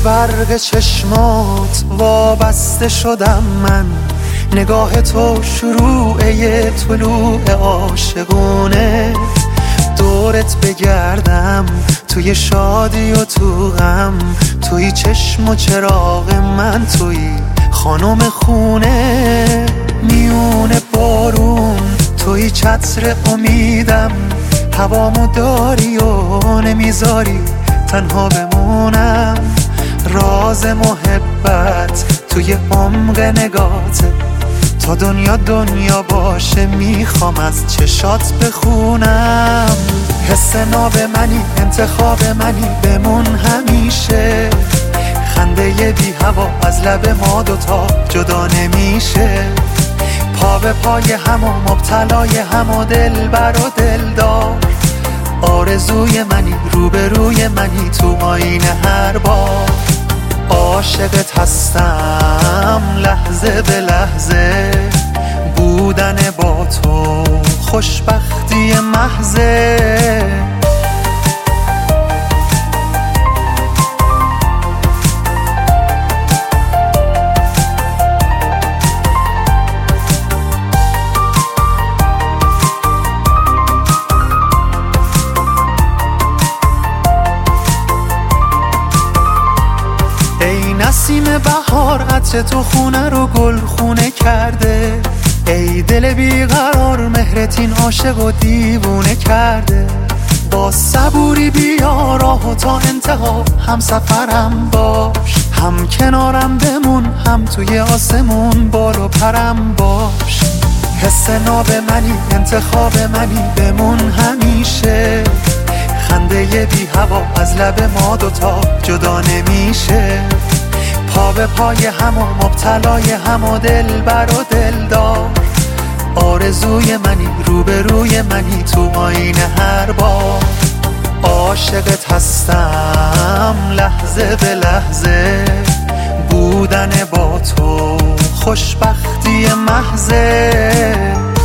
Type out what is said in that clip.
برق چشمات وابسته شدم من، نگاه تو شروع طلوع عاشقونه. دورت بگردم توی شادی و تو غم، توی چشم و چراغ من، توی خانم خونه. میونه بارون توی چتر امیدم، هوامو داری و نمیذاری تنها بمونم. راز محبت توی عمق نگاته، تا دنیا باشه میخوام از چشات بخونم. حس ناب منی، انتخاب منی، بمون همیشه. خنده بی هوا از لب ما دوتا جدا نمیشه. پا به پای هم و مبتلای هم و دلبر و دلدار. آرزوی منی، روبروی منی، تو آینه هر بار. عاشقت هستم لحظه به لحظه، بودن با تو خوشبختی محضه. نسیم بهار عطر تو خونه رو گل خونه کرده. ای دل بیقرار مهرت این عاشق و دیوونه کرده. با صبوری بیا راهو تا انتها هم سفرم باش. هم کنارم بمون، هم توی آسمون بال و پرم باش. حس ناب منی، انتخاب منی، بمون همیشه. خنده بی هوا از لب ما دوتا جدا نمیشه. پا به پای هم و مبتلای هم و دلبر و دلدار. آرزوی منی، روبروی منی، تو آینه هر بار. عاشقت هستم لحظه به لحظه، بودن با تو خوشبختی محضه.